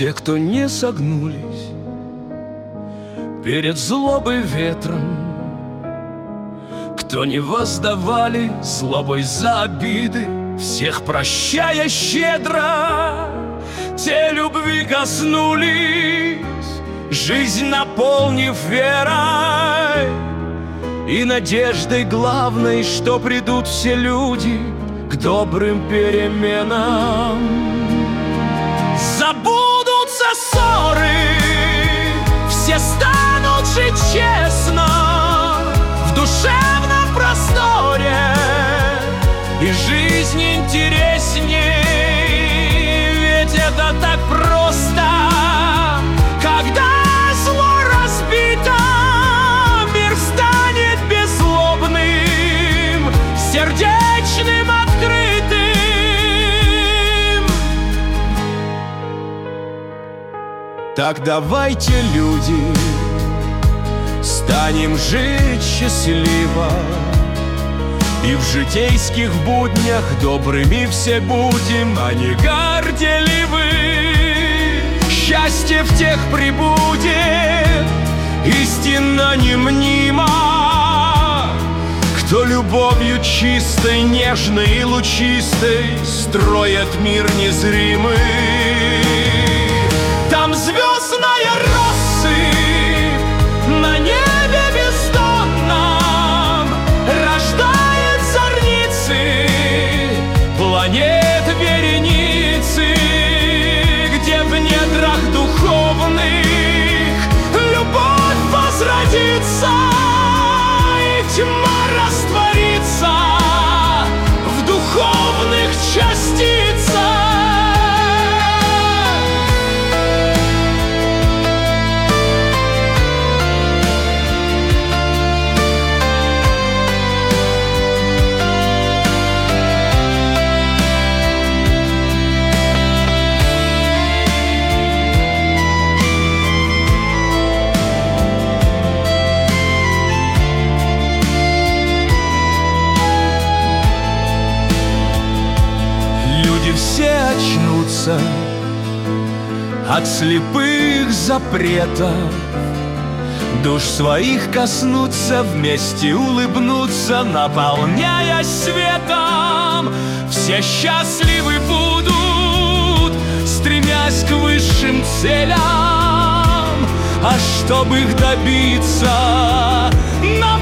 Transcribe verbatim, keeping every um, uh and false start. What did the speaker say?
те, кто не согнулись перед злобой ветром, кто не воздавали злобой за обиды, всех прощая щедро, те любви коснулись, жизнь наполнив верой и надеждой главной, что придут все люди к добрым переменам. Забудутся ссоры, все станут жить честно в душевном просторе, и жизнь интересней, ведь это так просто. Когда зло разбито, мир станет беззлобным, сердечным, открытым. Так давайте, люди, станем жить счастливо, и в житейских буднях добрыми все будем, а не горделивы. Счастье в тех прибудет, истинно немнима, кто любовью чистой, нежной и лучистой строит мир незримый. Там звездная россыпь на небе бездонном рождает зорницы, планет вереницы, где в недрах духовных любовь возродится и тьма растворится в духовных частицах. Все очнутся от слепых запретов, душ своих коснутся, вместе улыбнутся, наполняя светом. Все счастливы будут, стремясь к высшим целям, а чтобы их добиться, нам